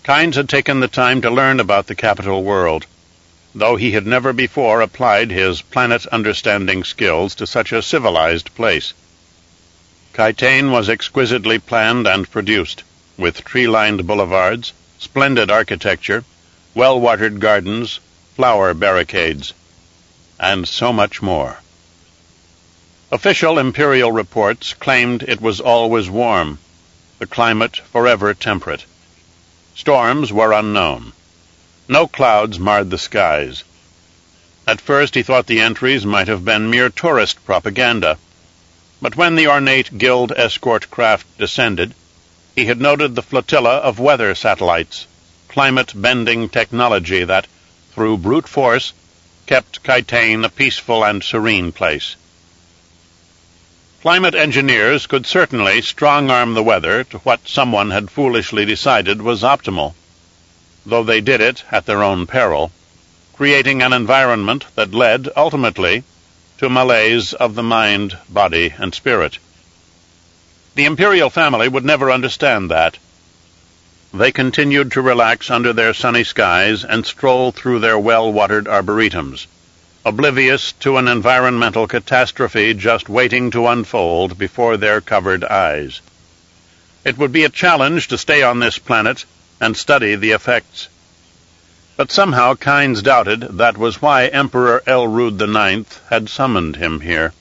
Kynes had taken the time to learn about the capital world, though he had never before applied his planet-understanding skills to such a civilized place. Kytane was exquisitely planned and produced, with tree-lined boulevards, splendid architecture, well-watered gardens, flower barricades, and so much more. Official imperial reports claimed it was always warm, the climate forever temperate. Storms were unknown. No clouds marred the skies. At first he thought the entries might have been mere tourist propaganda, but when the ornate guild escort craft descended, he had noted the flotilla of weather satellites, climate-bending technology that, through brute force, kept Kytane a peaceful and serene place. Climate engineers could certainly strong-arm the weather to what someone had foolishly decided was optimal, though they did it at their own peril, creating an environment that led, ultimately, to malaise of the mind, body, and spirit. The imperial family would never understand that. They continued to relax under their sunny skies and stroll through their well-watered arboretums, oblivious to an environmental catastrophe just waiting to unfold before their covered eyes. It would be a challenge to stay on this planet and study the effects. But somehow Kynes doubted that was why Emperor Elrud IX had summoned him here.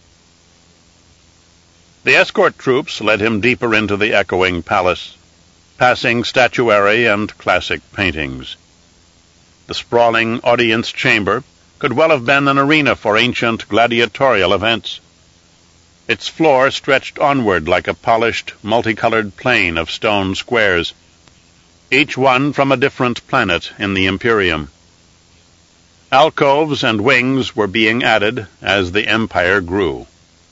The escort troops led him deeper into the echoing palace, passing statuary and classic paintings. The sprawling audience chamber could well have been an arena for ancient gladiatorial events. Its floor stretched onward like a polished, multicolored plane of stone squares, each one from a different planet in the Imperium. Alcoves and wings were being added as the empire grew.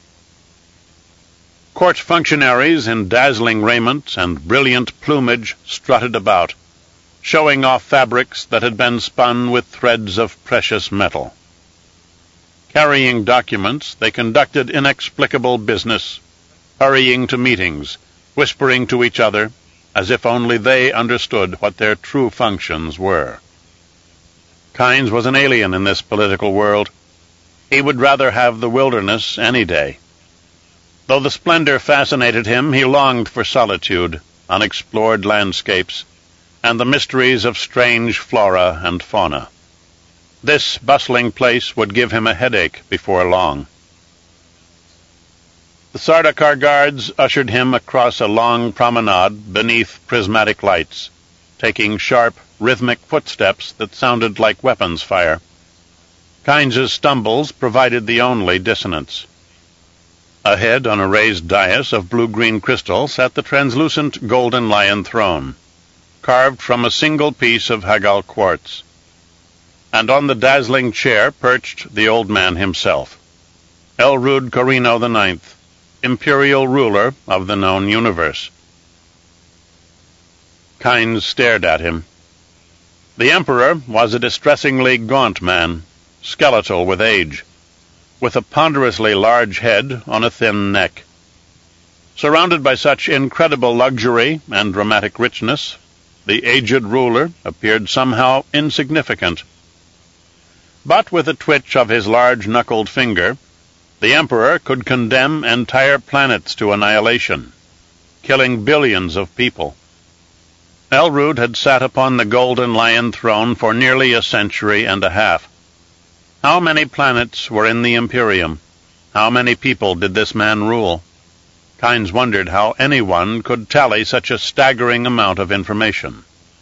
Court functionaries in dazzling raiment and brilliant plumage strutted about, showing off fabrics that had been spun with threads of precious metal. Carrying documents, they conducted inexplicable business, hurrying to meetings, whispering to each other, as if only they understood what their true functions were. Kynes was an alien in this political world. He would rather have the wilderness any day. Though the splendor fascinated him, he longed for solitude, unexplored landscapes, and the mysteries of strange flora and fauna. This bustling place would give him a headache before long. The Sardaukar guards ushered him across a long promenade beneath prismatic lights, taking sharp, rhythmic footsteps that sounded like weapons fire. Kynes's stumbles provided the only dissonance. Ahead, on a raised dais of blue-green crystal, sat the translucent golden lion throne, carved from a single piece of Hagal quartz. And on the dazzling chair perched the old man himself, Elrud Corrino IX, imperial ruler of the known universe. Kynes stared at him. The emperor was a distressingly gaunt man, skeletal with age, with a ponderously large head on a thin neck. Surrounded by such incredible luxury and dramatic richness, the aged ruler appeared somehow insignificant. But with a twitch of his large-knuckled finger, the emperor could condemn entire planets to annihilation, killing billions of people. Elrud had sat upon the golden lion throne for nearly a century and a half. How many planets were in the Imperium? How many people did this man rule? Kynes wondered how anyone could tally such a staggering amount of information.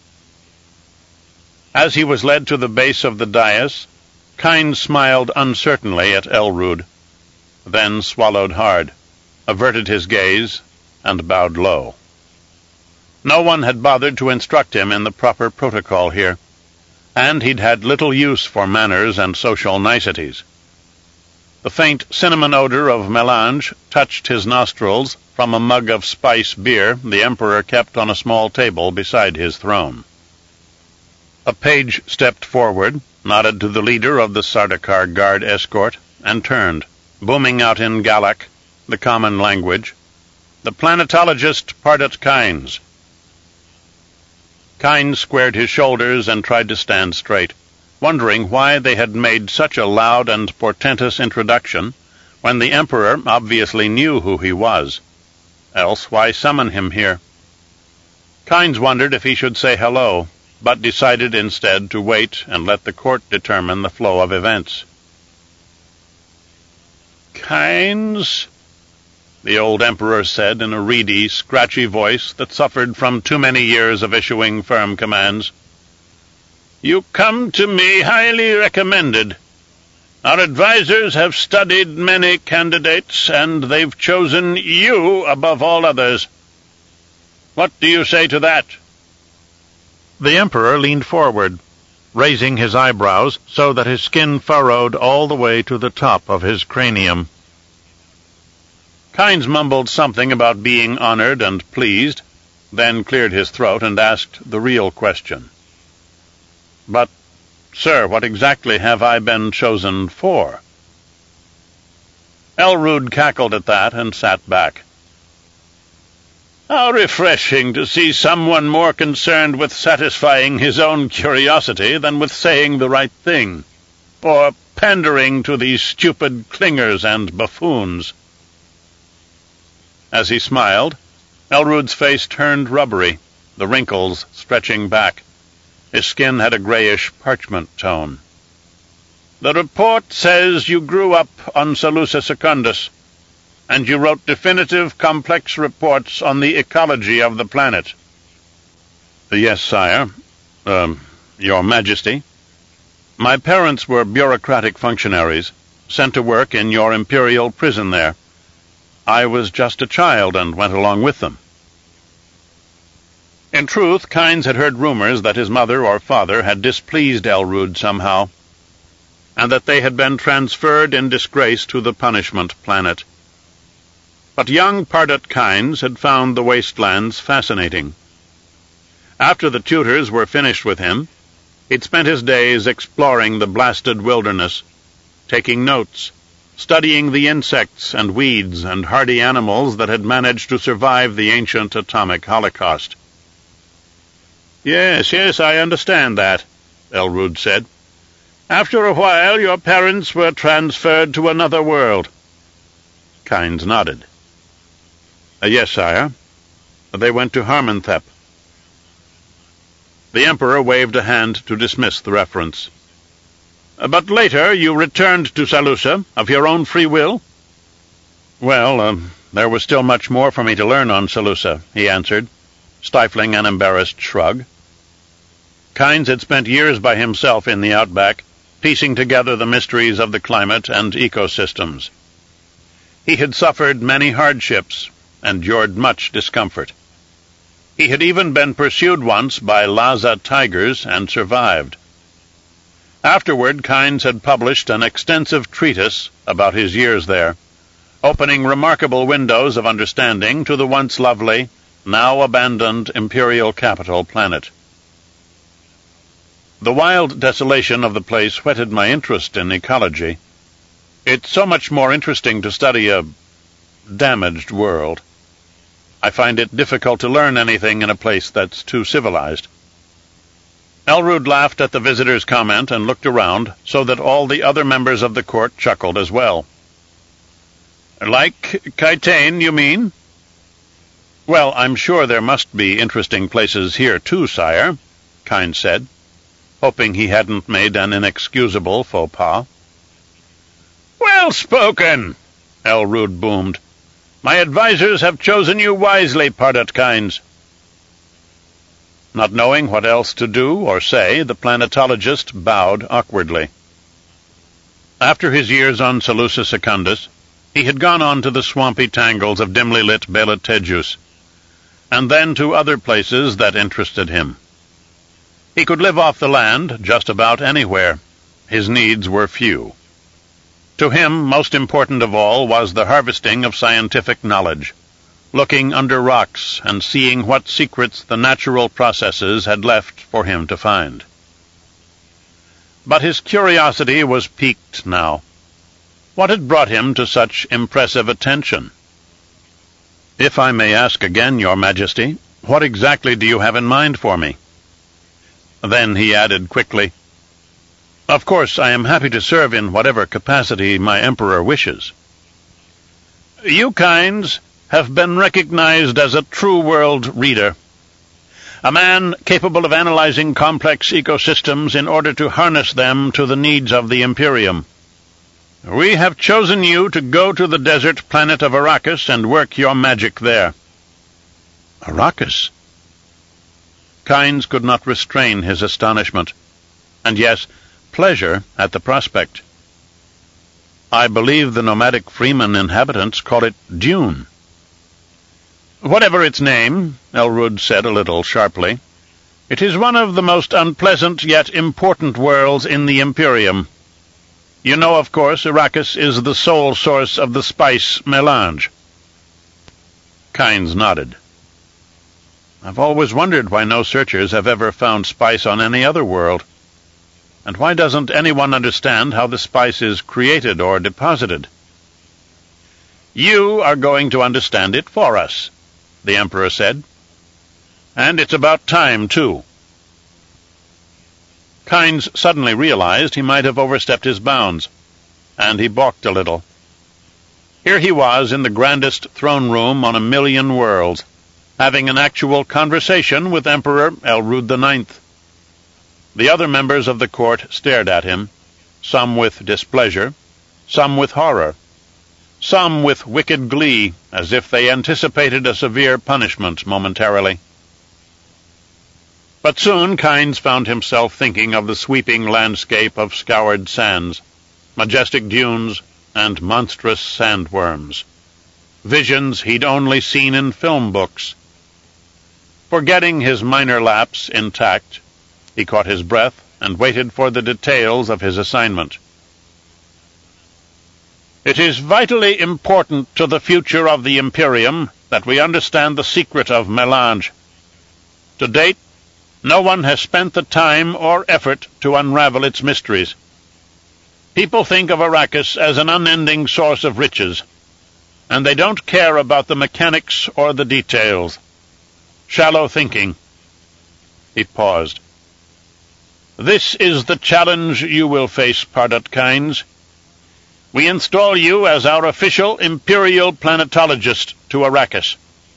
As he was led to the base of the dais, Kynes smiled uncertainly at Elrud, then swallowed hard, averted his gaze, and bowed low. No one had bothered to instruct him in the proper protocol here, and he'd had little use for manners and social niceties. The faint cinnamon odor of melange touched his nostrils from a mug of spice beer the emperor kept on a small table beside his throne. A page stepped forward, nodded to the leader of the Sardaukar guard escort, and turned, booming out in Gallic, the common language, "The planetologist Pardot Kynes." Kynes squared his shoulders and tried to stand straight, wondering why they had made such a loud and portentous introduction when the Emperor obviously knew who he was. Else why summon him here? Kynes wondered if he should say hello, but decided instead to wait and let the court determine the flow of events. "Kynes," the old Emperor said in a reedy, scratchy voice that suffered from too many years of issuing firm commands, "you come to me highly recommended. Our advisers have studied many candidates, and they've chosen you above all others. What do you say to that?" The Emperor leaned forward, raising his eyebrows so that his skin furrowed all the way to the top of his cranium. Kynes mumbled something about being honored and pleased, then cleared his throat and asked the real question. "But, sir, what exactly have I been chosen for?" Elrud cackled at that and sat back. "How refreshing to see someone more concerned with satisfying his own curiosity than with saying the right thing, or pandering to these stupid clingers and buffoons." As he smiled, Elrud's face turned rubbery, the wrinkles stretching back. His skin had a grayish parchment tone. "The report says you grew up on Salusa Secundus, and you wrote definitive, complex reports on the ecology of the planet." "Yes, sire. Your Majesty. My parents were bureaucratic functionaries, sent to work in your imperial prison there. I was just a child and went along with them." In truth, Kynes had heard rumors that his mother or father had displeased Elrud somehow, and that they had been transferred in disgrace to the punishment planet. But young Pardut Kynes had found the wastelands fascinating. After the tutors were finished with him, he'd spent his days exploring the blasted wilderness, taking notes, studying the insects and weeds and hardy animals that had managed to survive the ancient atomic holocaust. Yes, I understand that," Elrud said. "After a while your parents were transferred to another world." Kynes nodded. "Yes, sire. They went to Harmenthep." The Emperor waved a hand to dismiss the reference. "But later you returned to Salusa, of your own free will?" "Well, there was still much more for me to learn on Salusa," he answered, stifling an embarrassed shrug. Kynes had spent years by himself in the outback, piecing together the mysteries of the climate and ecosystems. He had suffered many hardships, endured much discomfort. He had even been pursued once by Lhasa tigers and survived. Afterward, Kynes had published an extensive treatise about his years there, opening remarkable windows of understanding to the once lovely, now abandoned imperial capital planet. The wild desolation of the place whetted my interest in ecology. It's so much more interesting to study a damaged world. I find it difficult to learn anything in a place that's too civilized. Elrud laughed at the visitor's comment and looked around so that all the other members of the court chuckled as well. "Like Kytain, you mean?" "Well, I'm sure there must be interesting places here too, sire," Kynes said, hoping he hadn't made an inexcusable faux pas. "Well spoken," Elrud boomed. "My advisers have chosen you wisely, Pardut Kynes." Not knowing what else to do or say, the planetologist bowed awkwardly. After his years on Salusa Secundus, he had gone on to the swampy tangles of dimly lit Bela Tejus, and then to other places that interested him. He could live off the land just about anywhere. His needs were few. To him, most important of all was the harvesting of scientific knowledge, looking under rocks and seeing what secrets the natural processes had left for him to find. But his curiosity was piqued now. What had brought him to such impressive attention? "If I may ask again, Your Majesty, what exactly do you have in mind for me?" Then he added quickly, "Of course, I am happy to serve in whatever capacity my emperor wishes." "You, Kynes, have been recognized as a true world reader, a man capable of analyzing complex ecosystems in order to harness them to the needs of the Imperium. We have chosen you to go to the desert planet of Arrakis and work your magic there." Arrakis? Kynes could not restrain his astonishment, and yes, pleasure at the prospect. "I believe the nomadic Freeman inhabitants call it Dune." "Whatever its name," Elrud said a little sharply, "it is one of the most unpleasant yet important worlds in the Imperium. You know, of course, Arrakis is the sole source of the spice melange." Kynes nodded. "I've always wondered why no searchers have ever found spice on any other world. And why doesn't anyone understand how the spice is created or deposited?" "You are going to understand it for us," the Emperor said. "And it's about time, too." Kynes suddenly realized he might have overstepped his bounds, and he balked a little. Here he was in the grandest throne room on 1,000,000 worlds, having an actual conversation with Emperor Elrud IX. The other members of the court stared at him, some with displeasure, some with horror, some with wicked glee, as if they anticipated a severe punishment momentarily. But soon Kynes found himself thinking of the sweeping landscape of scoured sands, majestic dunes, and monstrous sandworms, visions he'd only seen in film books. Forgetting his minor lapse intact, he caught his breath and waited for the details of his assignment. "It is vitally important to the future of the Imperium that we understand the secret of melange. To date, no one has spent the time or effort to unravel its mysteries. People think of Arrakis as an unending source of riches, and they don't care about the mechanics or the details. Shallow thinking." He paused. "This is the challenge you will face, Pardot Kynes. We install you as our official Imperial planetologist to Arrakis."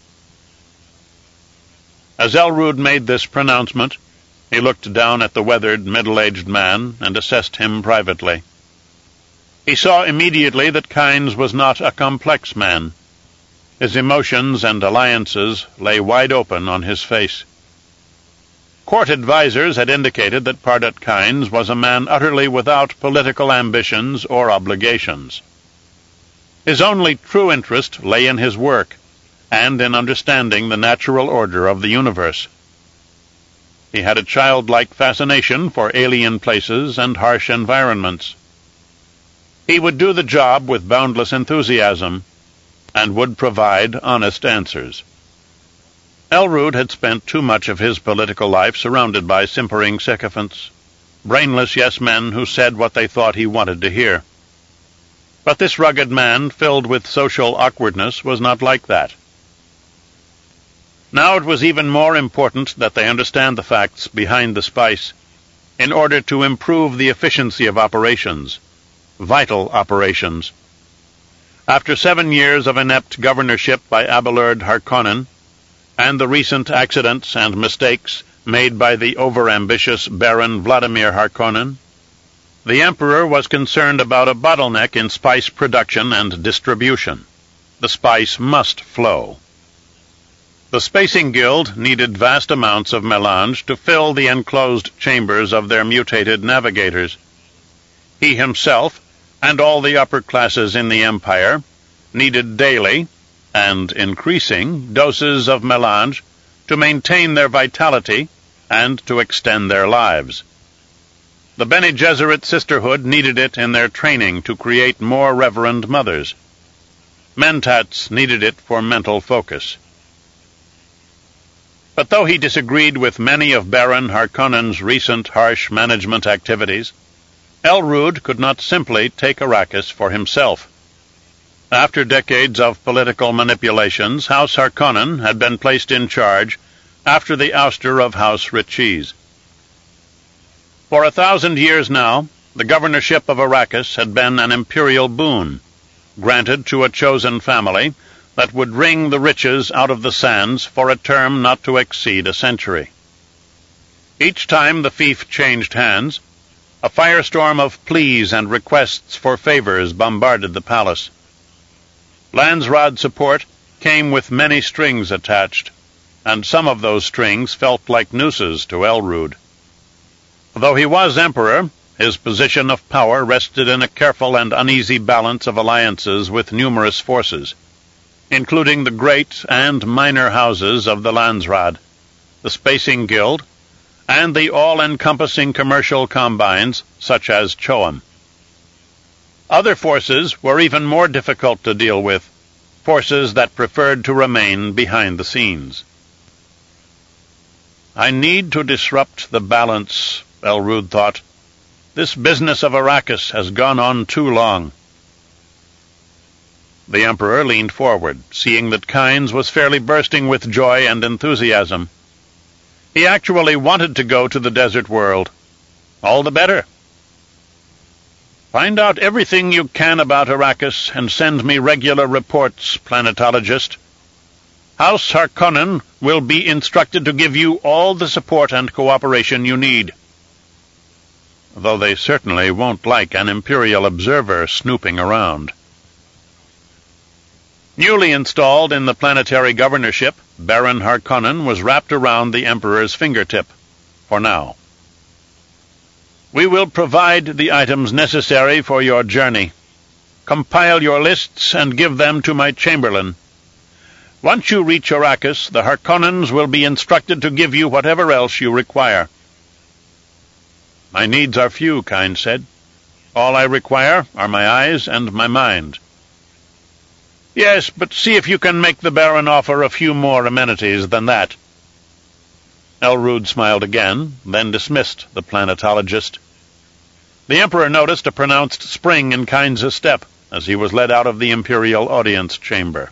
As Elrud made this pronouncement, he looked down at the weathered, middle-aged man and assessed him privately. He saw immediately that Kynes was not a complex man. His emotions and alliances lay wide open on his face. Court advisers had indicated that Pardot Kynes was a man utterly without political ambitions or obligations. His only true interest lay in his work, and in understanding the natural order of the universe. He had a childlike fascination for alien places and harsh environments. He would do the job with boundless enthusiasm, and would provide honest answers. Elrud had spent too much of his political life surrounded by simpering sycophants, brainless yes-men who said what they thought he wanted to hear. But this rugged man, filled with social awkwardness, was not like that. Now it was even more important that they understand the facts behind the spice, in order to improve the efficiency of operations, vital operations. After 7 years of inept governorship by Abelard Harkonnen, and the recent accidents and mistakes made by the overambitious Baron Vladimir Harkonnen, the Emperor was concerned about a bottleneck in spice production and distribution. The spice must flow. The Spacing Guild needed vast amounts of melange to fill the enclosed chambers of their mutated navigators. He himself, and all the upper classes in the Empire, needed daily, and increasing, doses of melange to maintain their vitality and to extend their lives. The Bene Gesserit Sisterhood needed it in their training to create more reverend mothers. Mentats needed it for mental focus. But though he disagreed with many of Baron Harkonnen's recent harsh management activities, Elrud could not simply take Arrakis for himself. After decades of political manipulations, House Harkonnen had been placed in charge after the ouster of House Richies. For 1,000 years now, the governorship of Arrakis had been an imperial boon, granted to a chosen family that would wring the riches out of the sands for a term not to exceed a century. Each time the fief changed hands, a firestorm of pleas and requests for favors bombarded the palace. Landsraad support came with many strings attached, and some of those strings felt like nooses to Elrond. Though he was emperor, his position of power rested in a careful and uneasy balance of alliances with numerous forces, including the great and minor houses of the Landsraad, the Spacing Guild, and the all-encompassing commercial combines such as Choam. Other forces were even more difficult to deal with, forces that preferred to remain behind the scenes. I need to disrupt the balance, Elrond thought. This business of Arrakis has gone on too long. The Emperor leaned forward, seeing that Kynes was fairly bursting with joy and enthusiasm. He actually wanted to go to the desert world. All the better. Find out everything you can about Arrakis and send me regular reports, planetologist. House Harkonnen will be instructed to give you all the support and cooperation you need. Though they certainly won't like an Imperial observer snooping around. Newly installed in the planetary governorship, Baron Harkonnen was wrapped around the Emperor's fingertip, for now. We will provide the items necessary for your journey. Compile your lists and give them to my chamberlain. Once you reach Arrakis, the Harkonnens will be instructed to give you whatever else you require. My needs are few, Kynes said. All I require are my eyes and my mind. Yes, but see if you can make the Baron offer a few more amenities than that. Elrond smiled again, then dismissed the planetologist. The Emperor noticed a pronounced spring in Kynes' step as he was led out of the Imperial audience chamber.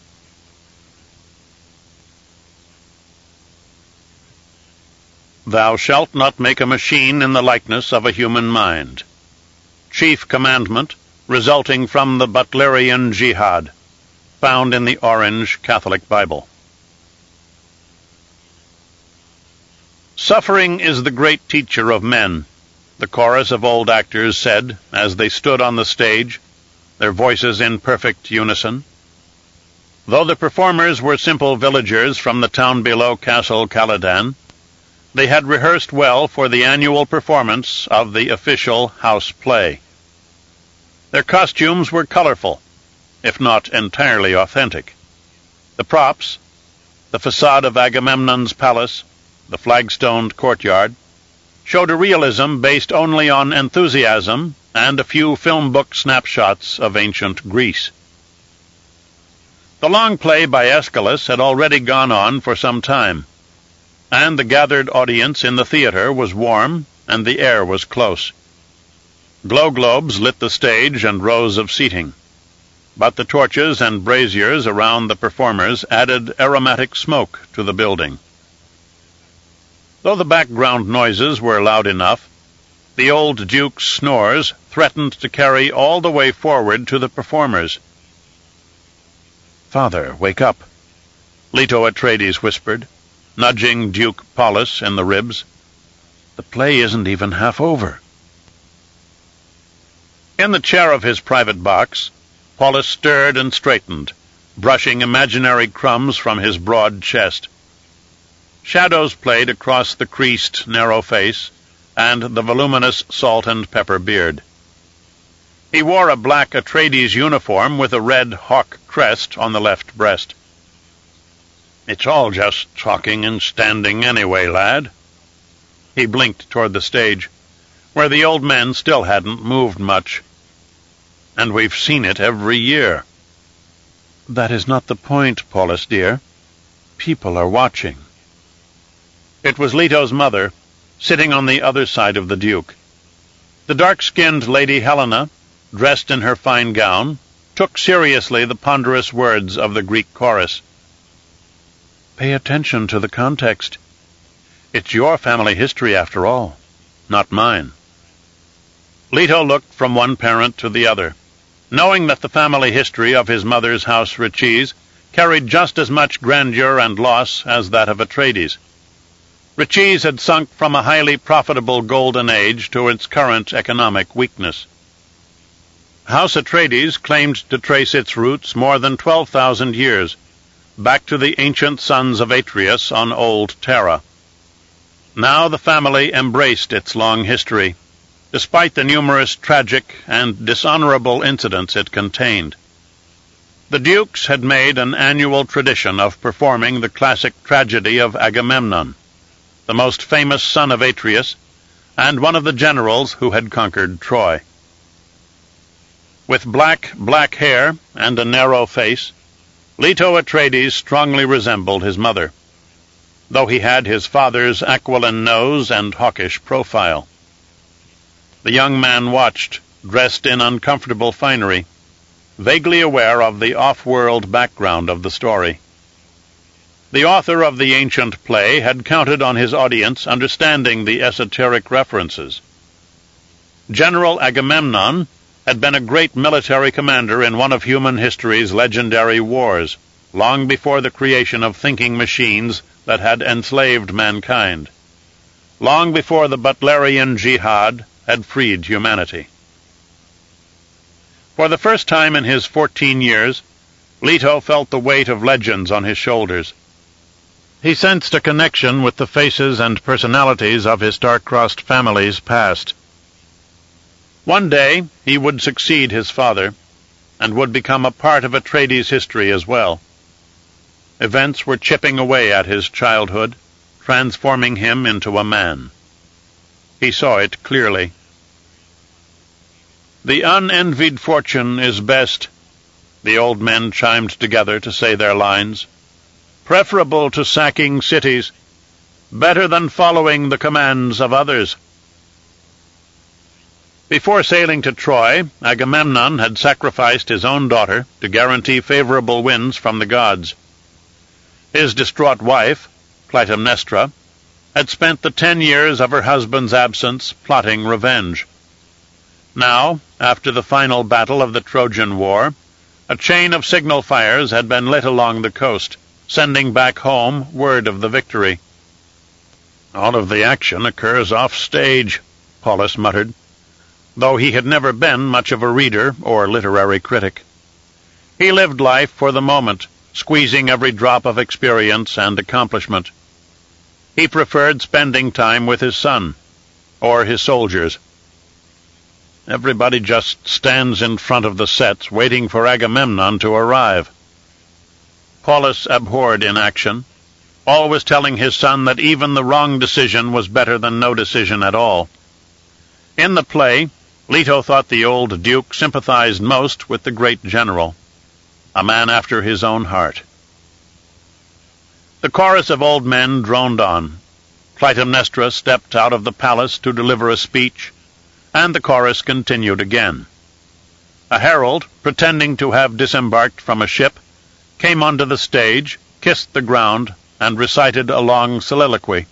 Thou shalt not make a machine in the likeness of a human mind. Chief commandment resulting from the Butlerian Jihad, found in the Orange Catholic Bible. Suffering is the great teacher of men, the chorus of old actors said as they stood on the stage, their voices in perfect unison. Though the performers were simple villagers from the town below Castle Caladan, they had rehearsed well for the annual performance of the official house play. Their costumes were colorful, if not entirely authentic. The props, the facade of Agamemnon's palace, the flagstoned courtyard, showed a realism based only on enthusiasm and a few film book snapshots of ancient Greece. The long play by Aeschylus had already gone on for some time, and the gathered audience in the theater was warm and the air was close. Glow globes lit the stage and rows of seating, but the torches and braziers around the performers added aromatic smoke to the building. Though the background noises were loud enough, the old Duke's snores threatened to carry all the way forward to the performers. "Father, wake up," Leto Atreides whispered, nudging Duke Paulus in the ribs. "The play isn't even half over." In the chair of his private box, Paulus stirred and straightened, brushing imaginary crumbs from his broad chest. Shadows played across the creased, narrow face and the voluminous salt and pepper beard. He wore a black Atreides uniform with a red hawk crest on the left breast. "It's all just talking and standing anyway, lad." He blinked toward the stage, where the old men still hadn't moved much. "And we've seen it every year." "That is not the point, Paulus dear. People are watching." It was Leto's mother, sitting on the other side of the Duke. The dark-skinned Lady Helena, dressed in her fine gown, took seriously the ponderous words of the Greek chorus. "Pay attention to the context. It's your family history, after all, not mine." Leto looked from one parent to the other, knowing that the family history of his mother's house Riches carried just as much grandeur and loss as that of Atreides. Riches had sunk from a highly profitable golden age to its current economic weakness. House Atreides claimed to trace its roots more than 12,000 years, back to the ancient sons of Atreus on Old Terra. Now the family embraced its long history, despite the numerous tragic and dishonorable incidents it contained. The dukes had made an annual tradition of performing the classic tragedy of Agamemnon, the most famous son of Atreus, and one of the generals who had conquered Troy. With black hair and a narrow face, Leto Atreides strongly resembled his mother, though he had his father's aquiline nose and hawkish profile. The young man watched, dressed in uncomfortable finery, vaguely aware of the off-world background of the story. The author of the ancient play had counted on his audience understanding the esoteric references. General Agamemnon had been a great military commander in one of human history's legendary wars, long before the creation of thinking machines that had enslaved mankind, long before the Butlerian Jihad had freed humanity. For the first time in his 14 years, Leto felt the weight of legends on his shoulders. He sensed a connection with the faces and personalities of his star-crossed family's past. One day he would succeed his father, and would become a part of Atreides' history as well. Events were chipping away at his childhood, transforming him into a man. He saw it clearly. "The unenvied fortune is best," the old men chimed together to say their lines. "Preferable to sacking cities, better than following the commands of others." Before sailing to Troy, Agamemnon had sacrificed his own daughter to guarantee favorable winds from the gods. His distraught wife, Clytemnestra, had spent the 10 years of her husband's absence plotting revenge. Now, after the final battle of the Trojan War, a chain of signal fires had been lit along the coast, sending back home word of the victory. "All of the action occurs off-stage," Paulus muttered, though he had never been much of a reader or literary critic. He lived life for the moment, squeezing every drop of experience and accomplishment. He preferred spending time with his son, or his soldiers. Everybody just stands in front of the sets waiting for Agamemnon to arrive. Paulus abhorred inaction, always telling his son that even the wrong decision was better than no decision at all. In the play, Leto thought the old duke sympathized most with the great general, a man after his own heart. The chorus of old men droned on. Clytemnestra stepped out of the palace to deliver a speech, and the chorus continued again. A herald, pretending to have disembarked from a ship, came onto the stage, kissed the ground, and recited a long soliloquy.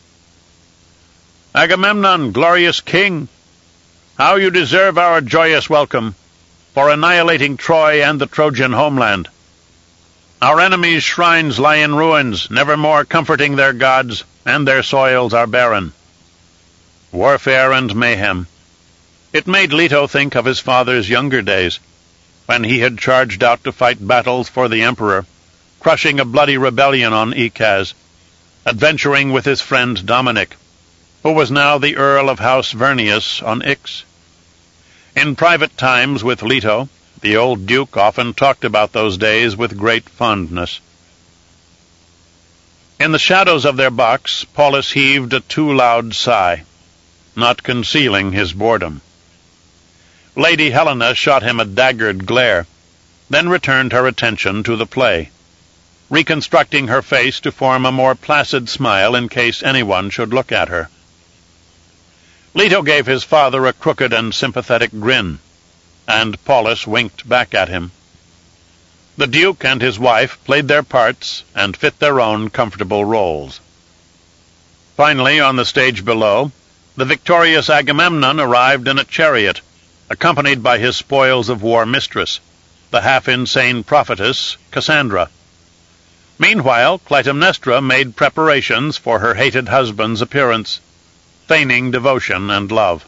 "Agamemnon, glorious king, how you deserve our joyous welcome, for annihilating Troy and the Trojan homeland. Our enemies' shrines lie in ruins, never more comforting their gods, and their soils are barren. Warfare and mayhem." It made Leto think of his father's younger days, when he had charged out to fight battles for the emperor, crushing a bloody rebellion on Ikaz, adventuring with his friend Dominic, who was now the Earl of House Vernius on Ix. In private times with Leto, the old duke often talked about those days with great fondness. In the shadows of their box, Paulus heaved a too loud sigh, not concealing his boredom. Lady Helena shot him a daggered glare, then returned her attention to the play, reconstructing her face to form a more placid smile in case anyone should look at her. Leto gave his father a crooked and sympathetic grin, and Paulus winked back at him. The Duke and his wife played their parts and fit their own comfortable roles. Finally, on the stage below, the victorious Agamemnon arrived in a chariot, accompanied by his spoils of war mistress, the half-insane prophetess Cassandra. Meanwhile, Clytemnestra made preparations for her hated husband's appearance, feigning devotion and love.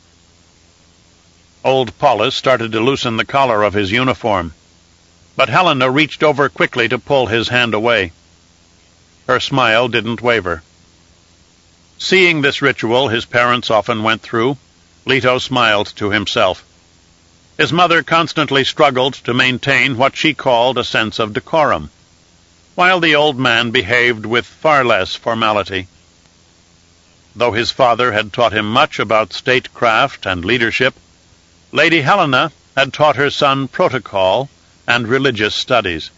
Old Paulus started to loosen the collar of his uniform, but Helena reached over quickly to pull his hand away. Her smile didn't waver. Seeing this ritual his parents often went through, Leto smiled to himself. His mother constantly struggled to maintain what she called a sense of decorum, while the old man behaved with far less formality. Though his father had taught him much about statecraft and leadership, Lady Helena had taught her son protocol and religious studies.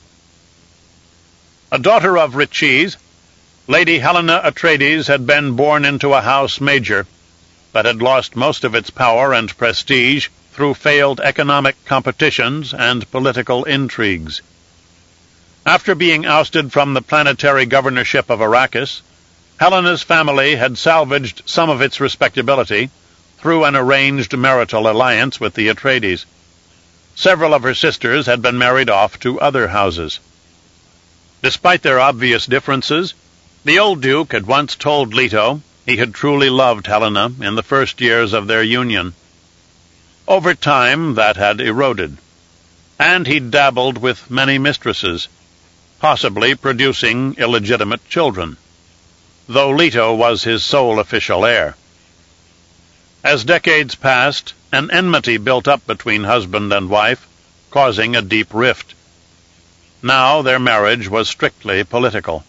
A daughter of Riches, Lady Helena Atreides had been born into a house major, but had lost most of its power and prestige through failed economic competitions and political intrigues. After being ousted from the planetary governorship of Arrakis, Helena's family had salvaged some of its respectability through an arranged marital alliance with the Atreides. Several of her sisters had been married off to other houses. Despite their obvious differences, the old Duke had once told Leto he had truly loved Helena in the first years of their union. Over time, that had eroded, and he dabbled with many mistresses, possibly producing illegitimate children, though Leto was his sole official heir. As decades passed, an enmity built up between husband and wife, causing a deep rift. Now their marriage was strictly political.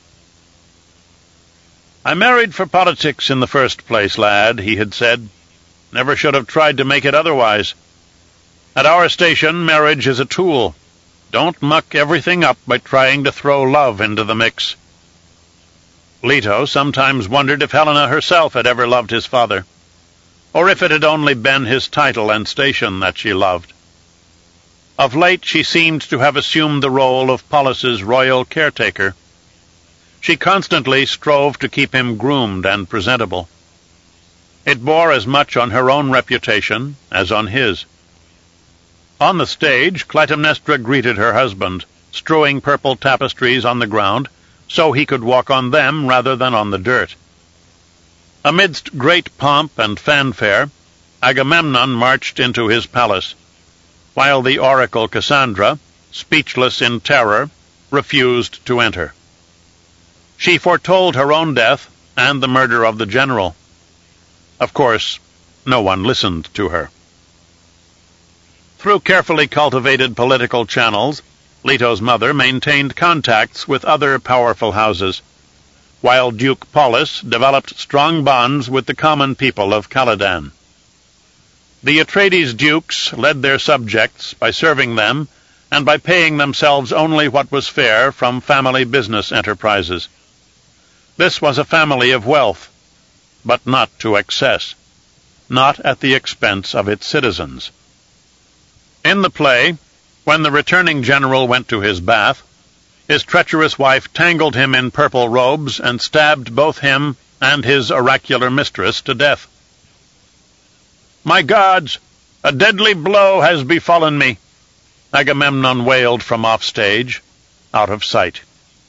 "I married for politics in the first place, lad," he had said. "Never should have tried to make it otherwise. At our station, marriage is a tool. Don't muck everything up by trying to throw love into the mix." Leto sometimes wondered if Helena herself had ever loved his father, or if it had only been his title and station that she loved. Of late she seemed to have assumed the role of Paulus's royal caretaker. She constantly strove to keep him groomed and presentable. It bore as much on her own reputation as on his. On the stage, Clytemnestra greeted her husband, strewing purple tapestries on the ground so he could walk on them rather than on the dirt. Amidst great pomp and fanfare, Agamemnon marched into his palace, while the oracle Cassandra, speechless in terror, refused to enter. She foretold her own death and the murder of the general. Of course, no one listened to her. Through carefully cultivated political channels, Leto's mother maintained contacts with other powerful houses, while Duke Paulus developed strong bonds with the common people of Caladan. The Atreides dukes led their subjects by serving them and by paying themselves only what was fair from family business enterprises. This was a family of wealth, but not to excess, not at the expense of its citizens. In the play, when the returning general went to his bath, his treacherous wife tangled him in purple robes and stabbed both him and his oracular mistress to death. "My gods, a deadly blow has befallen me," Agamemnon wailed from offstage, out of sight.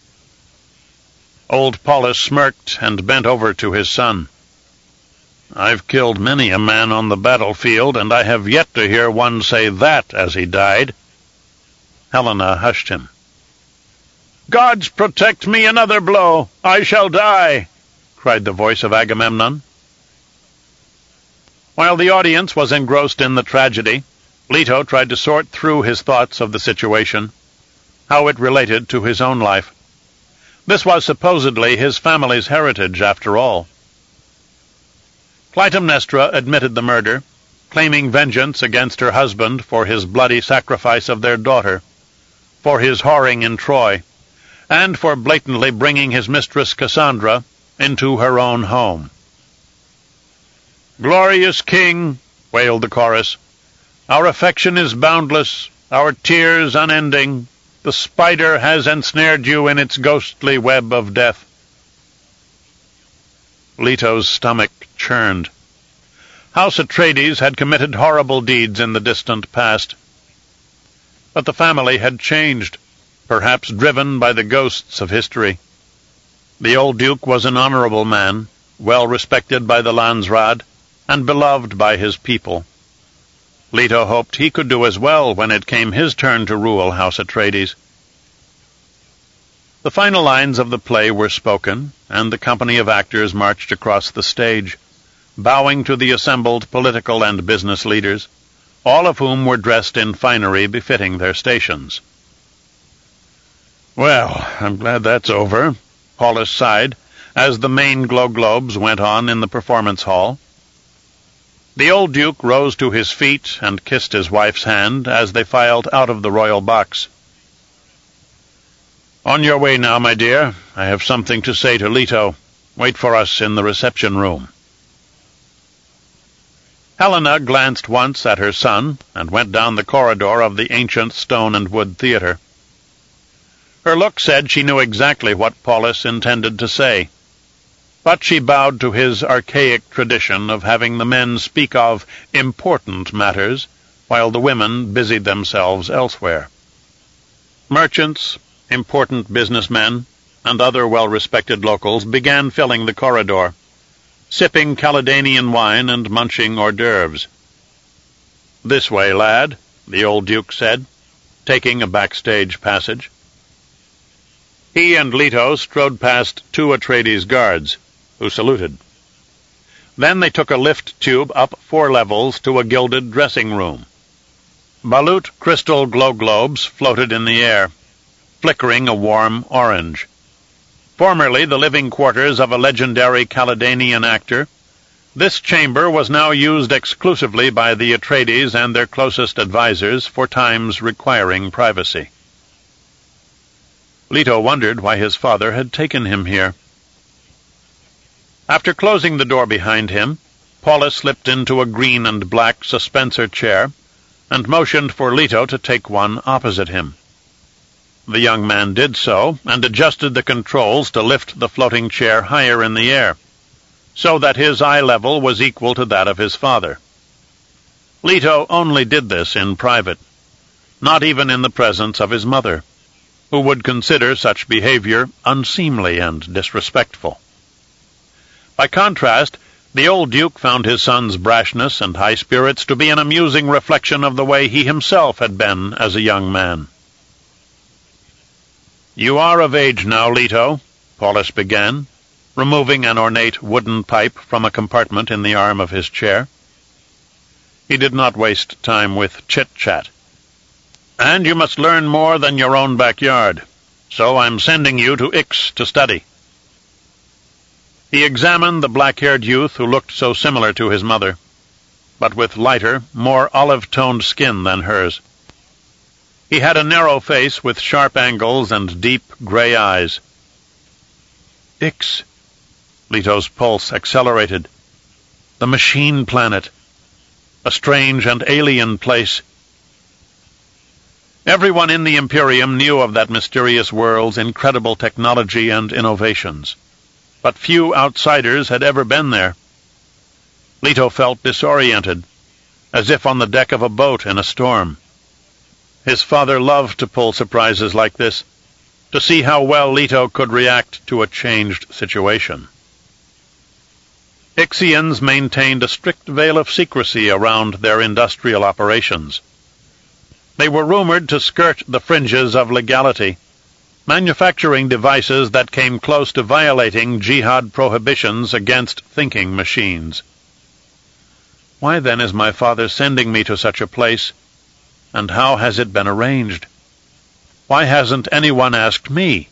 Old Paulus smirked and bent over to his son. "I've killed many a man on the battlefield, and I have yet to hear one say that as he died." Helena hushed him. "Gods protect me another blow! I shall die!" cried the voice of Agamemnon. While the audience was engrossed in the tragedy, Leto tried to sort through his thoughts of the situation, how it related to his own life. This was supposedly his family's heritage, after all. Clytemnestra admitted the murder, claiming vengeance against her husband for his bloody sacrifice of their daughter, for his whoring in Troy, and for blatantly bringing his mistress Cassandra into her own home. "Glorious king," wailed the chorus, "our affection is boundless, our tears unending. The spider has ensnared you in its ghostly web of death." Leto's stomach churned. returned. House Atreides had committed horrible deeds in the distant past. But the family had changed, perhaps driven by the ghosts of history. The old Duke was an honorable man, well respected by the Landsraad, and beloved by his people. Leto hoped he could do as well when it came his turn to rule House Atreides. The final lines of the play were spoken, and the company of actors marched across the stage, bowing to the assembled political and business leaders, all of whom were dressed in finery befitting their stations. "Well, I'm glad that's over," Paulus sighed, as the main glow-globes went on in the performance hall. The old Duke rose to his feet and kissed his wife's hand as they filed out of the royal box. "On your way now, my dear. I have something to say to Leto. Wait for us in the reception room." Helena glanced once at her son and went down the corridor of the ancient stone and wood theater. Her look said she knew exactly what Paulus intended to say, but she bowed to his archaic tradition of having the men speak of important matters while the women busied themselves elsewhere. Merchants, important businessmen, and other well-respected locals began filling the corridor, sipping Caledonian wine and munching hors d'oeuvres. "This way, lad," the old Duke said, taking a backstage passage. He and Leto strode past 2 Atreides guards, who saluted. Then they took a lift tube up 4 levels to a gilded dressing room. Balut crystal glow globes floated in the air, flickering a warm orange. Formerly the living quarters of a legendary Caledonian actor, this chamber was now used exclusively by the Atreides and their closest advisers for times requiring privacy. Leto wondered why his father had taken him here. After closing the door behind him, Paulus slipped into a green and black suspensor chair and motioned for Leto to take one opposite him. The young man did so, and adjusted the controls to lift the floating chair higher in the air, so that his eye level was equal to that of his father. Leto only did this in private, not even in the presence of his mother, who would consider such behavior unseemly and disrespectful. By contrast, the old Duke found his son's brashness and high spirits to be an amusing reflection of the way he himself had been as a young man. "You are of age now, Leto," Paulus began, removing an ornate wooden pipe from a compartment in the arm of his chair. He did not waste time with chit-chat. "And you must learn more than your own backyard, so I'm sending you to Ix to study." He examined the black-haired youth who looked so similar to his mother, but with lighter, more olive-toned skin than hers. He had a narrow face with sharp angles and deep gray eyes. "Ix," Leto's pulse accelerated. "The machine planet. A strange and alien place." Everyone in the Imperium knew of that mysterious world's incredible technology and innovations, but few outsiders had ever been there. Leto felt disoriented, as if on the deck of a boat in a storm. His father loved to pull surprises like this, to see how well Leto could react to a changed situation. Ixians maintained a strict veil of secrecy around their industrial operations. They were rumored to skirt the fringes of legality, manufacturing devices that came close to violating jihad prohibitions against thinking machines. Why then is my father sending me to such a place, and how has it been arranged? Why hasn't anyone asked me?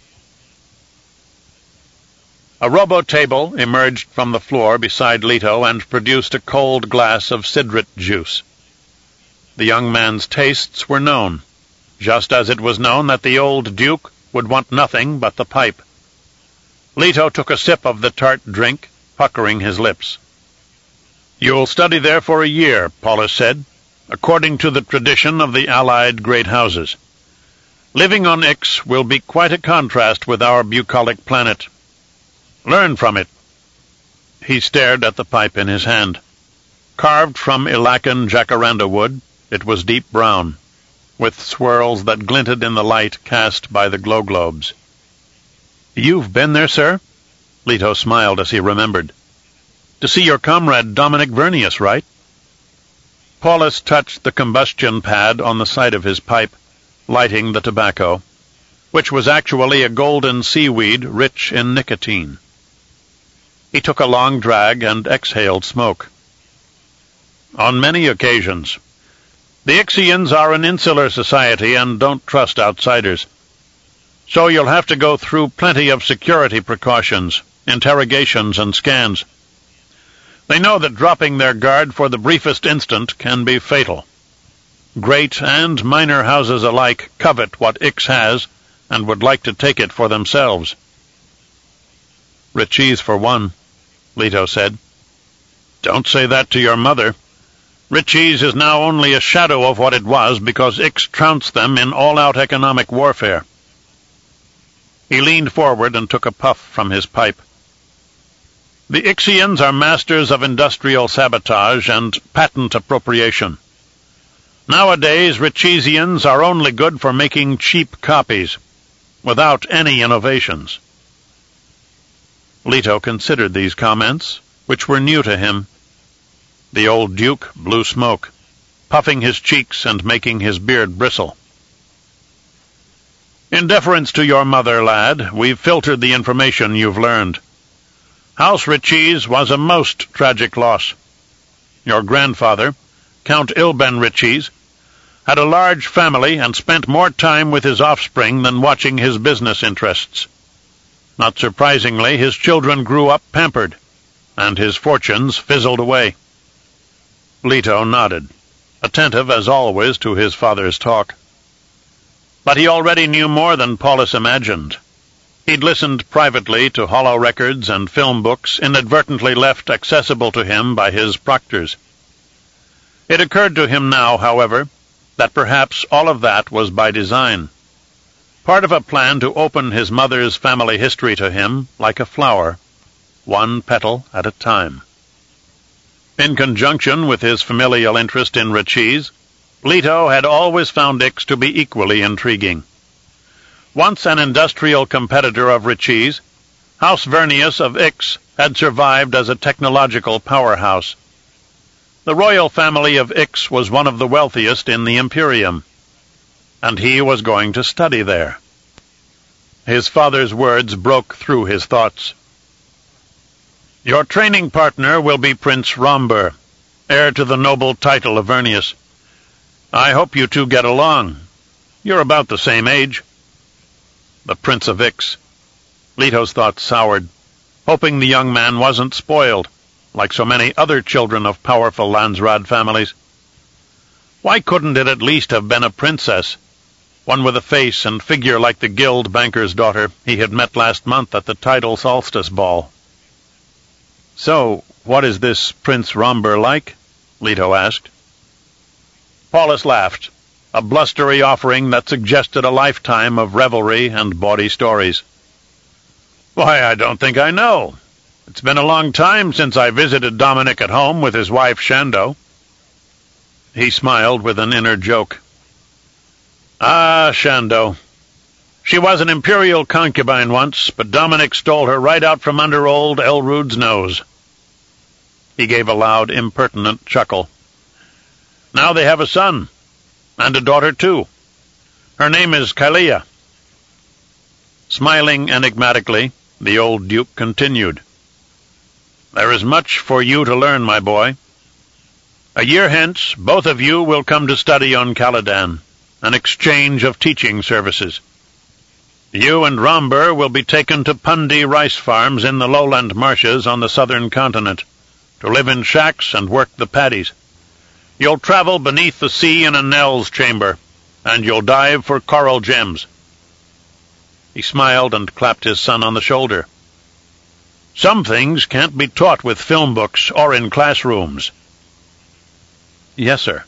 A robo-table emerged from the floor beside Leto and produced a cold glass of sidrit juice. The young man's tastes were known, just as it was known that the old Duke would want nothing but the pipe. Leto took a sip of the tart drink, puckering his lips. "You'll study there for a year," Paulus said, "according to the tradition of the allied great houses. Living on Ix will be quite a contrast with our bucolic planet. Learn from it." He stared at the pipe in his hand. Carved from Ilakan jacaranda wood, it was deep brown, with swirls that glinted in the light cast by the glow globes. "You've been there, sir?" Leto smiled as he remembered. "To see your comrade Dominic Vernius, right?" Paulus touched the combustion pad on the side of his pipe, lighting the tobacco, which was actually a golden seaweed rich in nicotine. He took a long drag and exhaled smoke. "On many occasions. The Ixians are an insular society and don't trust outsiders. So you'll have to go through plenty of security precautions, interrogations and scans. They know that dropping their guard for the briefest instant can be fatal. Great and minor houses alike covet what Ix has and would like to take it for themselves." "Ritchie's for one," Leto said. "Don't say that to your mother. Ritchie's is now only a shadow of what it was because Ix trounced them in all-out economic warfare." He leaned forward and took a puff from his pipe. "The Ixians are masters of industrial sabotage and patent appropriation. Nowadays, Ritchiesians are only good for making cheap copies, without any innovations." Leto considered these comments, which were new to him. The old Duke blew smoke, puffing his cheeks and making his beard bristle. "In deference to your mother, lad, we've filtered the information you've learned. House Ritchies was a most tragic loss. Your grandfather, Count Ilben Ritchies, had a large family and spent more time with his offspring than watching his business interests. Not surprisingly, his children grew up pampered, and his fortunes fizzled away." Leto nodded, attentive as always to his father's talk. But he already knew more than Paulus imagined. He'd listened privately to hollow records and film books inadvertently left accessible to him by his proctors. It occurred to him now, however, that perhaps all of that was by design, part of a plan to open his mother's family history to him like a flower, one petal at a time. In conjunction with his familial interest in Ritchies, Leto had always found Ix to be equally intriguing. Once an industrial competitor of Ritchies, House Vernius of Ix had survived as a technological powerhouse. The royal family of Ix was one of the wealthiest in the Imperium, and he was going to study there. His father's words broke through his thoughts. "Your training partner will be Prince Romber, heir to the noble title of Vernius. I hope you two get along. You're about the same age." The Prince of Ix. Leto's thoughts soured, hoping the young man wasn't spoiled, like so many other children of powerful Landsraad families. Why couldn't it at least have been a princess, one with a face and figure like the guild banker's daughter he had met last month at the tidal solstice ball? "So, what is this Prince Romber like?" Leto asked. Paulus laughed, a blustery offering that suggested a lifetime of revelry and bawdy stories. "Why, I don't think I know. It's been a long time since I visited Dominic at home with his wife Shando." He smiled with an inner joke. "Ah, Shando. She was an imperial concubine once, but Dominic stole her right out from under old Elrud's nose." He gave a loud, impertinent chuckle. "Now they have a son. And a daughter, too. Her name is Kalia." Smiling enigmatically, the old Duke continued. "There is much for you to learn, my boy. A year hence, both of you will come to study on Caladan, an exchange of teaching services. You and Romber will be taken to Pundi rice farms in the lowland marshes on the southern continent, to live in shacks and work the paddies. You'll travel beneath the sea in a Nell's chamber, and you'll dive for coral gems." He smiled and clapped his son on the shoulder. "Some things can't be taught with film books or in classrooms." "Yes, sir."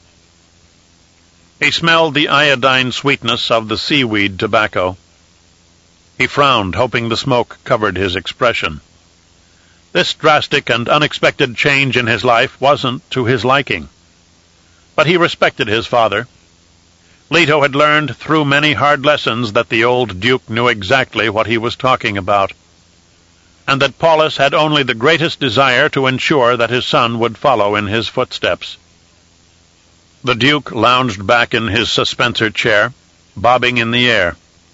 He smelled the iodine sweetness of the seaweed tobacco. He frowned, hoping the smoke covered his expression. This drastic and unexpected change in his life wasn't to his liking. But he respected his father. Leto had learned through many hard lessons that the old duke knew exactly what he was talking about, and that Paulus had only the greatest desire to ensure that his son would follow in his footsteps. The duke lounged back in his suspensor chair, bobbing in the air.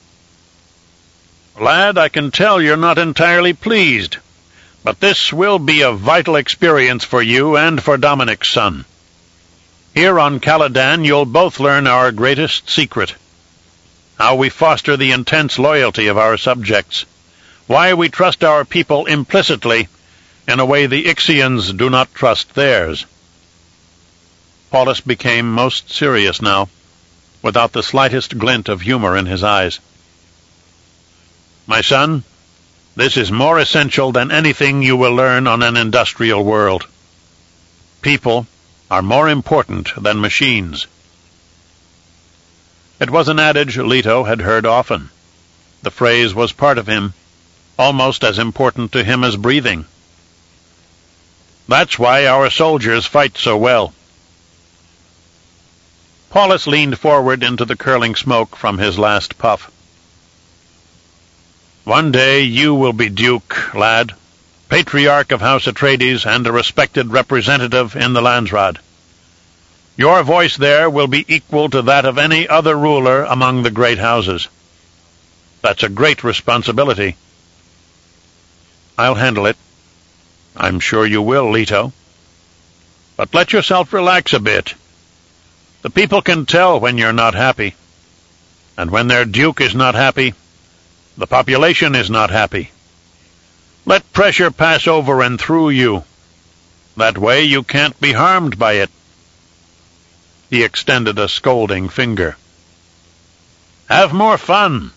"Lad, I can tell you're not entirely pleased, but this will be a vital experience for you and for Dominic's son. Here on Caladan you'll both learn our greatest secret, how we foster the intense loyalty of our subjects, why we trust our people implicitly in a way the Ixians do not trust theirs." Paulus became most serious now, without the slightest glint of humor in his eyes. "My son, this is more essential than anything you will learn on an industrial world. People are more important than machines." It was an adage Leto had heard often. The phrase was part of him, almost as important to him as breathing. "That's why our soldiers fight so well." Paulus leaned forward into the curling smoke from his last puff. "One day you will be duke, lad, patriarch of House Atreides and a respected representative in the Landsraad. Your voice there will be equal to that of any other ruler among the great houses. That's a great responsibility." "I'll handle it." "I'm sure you will, Leto. But let yourself relax a bit. The people can tell when you're not happy. And when their duke is not happy, the population is not happy. Let pressure pass over and through you. That way you can't be harmed by it." He extended a scolding finger. "Have more fun."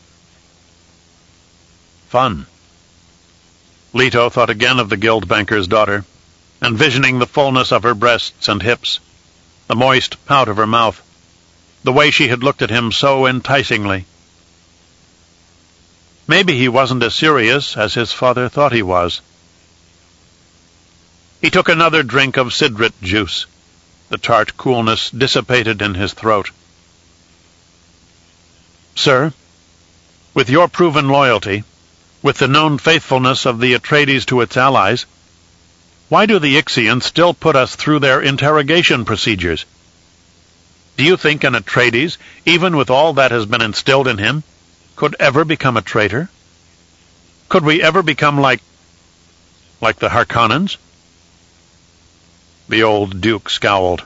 Fun. Leto thought again of the guild banker's daughter, envisioning the fullness of her breasts and hips, the moist pout of her mouth, the way she had looked at him so enticingly. Maybe he wasn't as serious as his father thought he was. He took another drink of sidrit juice. The tart coolness dissipated in his throat. "Sir, with your proven loyalty, with the known faithfulness of the Atreides to its allies, why do the Ixians still put us through their interrogation procedures? Do you think an Atreides, even with all that has been instilled in him, could ever become a traitor? Could we ever become like the Harkonnens?" The old duke scowled.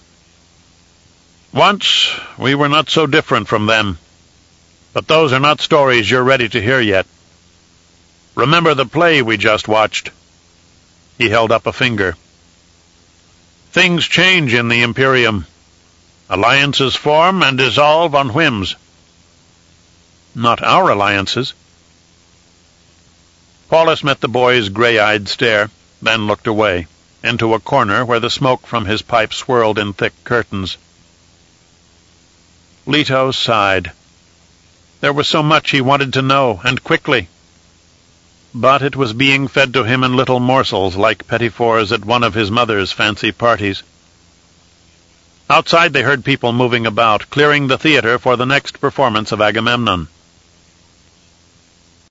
"Once we were not so different from them, but those are not stories you're ready to hear yet. Remember the play we just watched." He held up a finger. "Things change in the Imperium. Alliances form and dissolve on whims." "Not our alliances." Paulus met the boy's gray-eyed stare, then looked away, into a corner where the smoke from his pipe swirled in thick curtains. Leto sighed. There was so much he wanted to know, and quickly. But it was being fed to him in little morsels like petit fours at one of his mother's fancy parties. Outside they heard people moving about, clearing the theater for the next performance of Agamemnon.